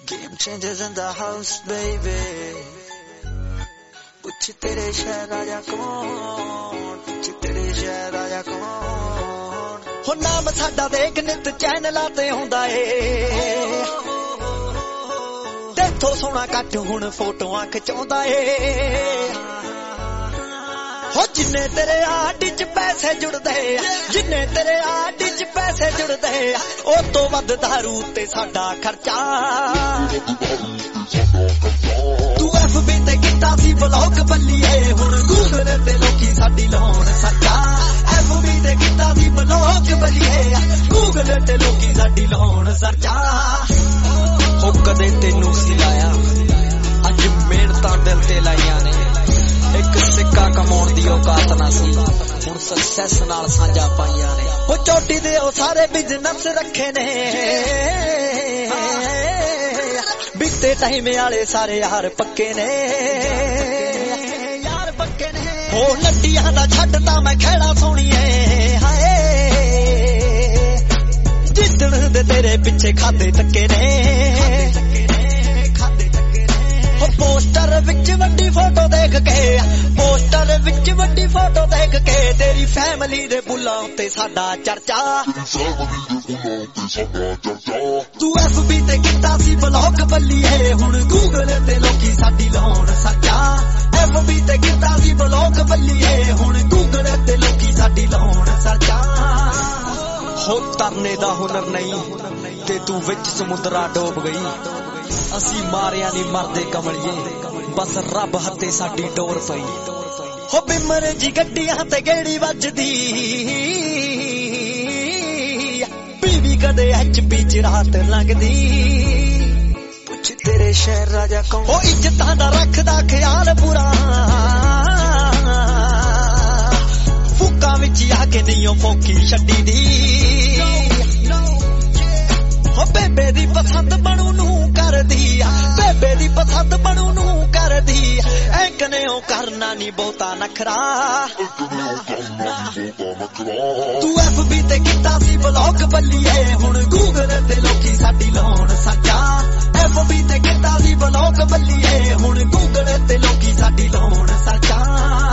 Game changers in the house, baby. पुछ तेरे शहर आया कौन, पुछ तेरे शहर आया कौन। हो नाम साडा देख नित चैनलां ते हुंदा ए, तेथों सोना कट हुण फोटोआं खिचाउंदा ए। हो जिन्ने तेरे आडी च पैसे जुड़दे, जिन्ने तेरे आडी च पैसे जुड़दे, ओ तो वध दारू ते साडा खर्चा। तू FB ते कीता सी ब्लॉग बल्लीए, हुण गूगल ते लोकी साडी लाउण सर्चा। FB ते कीता सी ब्लॉग बल्लीए, गूगल ते लोकी साडी लाउण सर्चा। हो कदे तैनू सिलाया, अज मेहनतां दिल ते लाइयां ने, एक सिक्का कमाउण दी औकात ना सी, हुण सक्सैस नाल सांझा पाईयां ने। ओ चोटी दे ओ सारे बिजनेस रखे ने, बीते टाइम वाले सारे यार पक्के ने, यार पक्के ने। हो लड्डियां दा छड्डता मैं खेड़ा सोणीए, हाय जिद्दण दे तेरे पिछे खादे टक्के ने। पोस्टर विच वड्डी फोटो देख के, पोस्टर विच वड्डी फोटो देख के, तेरी फैमिली दे बुल्लां उत्ते साडा चर्चा। तू FB ते कीता सी ब्लॉग बल्लीए, हुण गूगल ते लोकी साडी लाउण सर्चा। FB ते कीता सी ब्लॉग बल्लीए, हुण गूगल ते लोकी साडी लाउण सर्चा। हो तरने दा हुनर नहीं ते तू विच समुद्रा डोब गई, असी मारिया नहीं मरदे कमलिए, बस रब हत्थे साडी डोर पई। हो बिमर जी गड्डियां ते गेड़ी वजदी, बीवी कदे HP च रात लंघदी। पुछ तेरे शहर राजा कौन, हो इज्जतां दा रखदा ख्याल पूरा, फूकां विच आके नहीं फोकी छड्डी दी। हो बेबे दी पसंद बनू नू कर दी, बेबे दी पसंद बनू नू कर दी, ऐ कने ओ करना नी बहुता नखरा। तू FB ते कीता सी ब्लॉग बल्लीए, हुण गूगल ते लोकी साडी लाउण सर्चा। FB ते कीता सी ब्लॉग बल्लीए, हुण गूगल ते लोकी साडी लाउण सर्चा।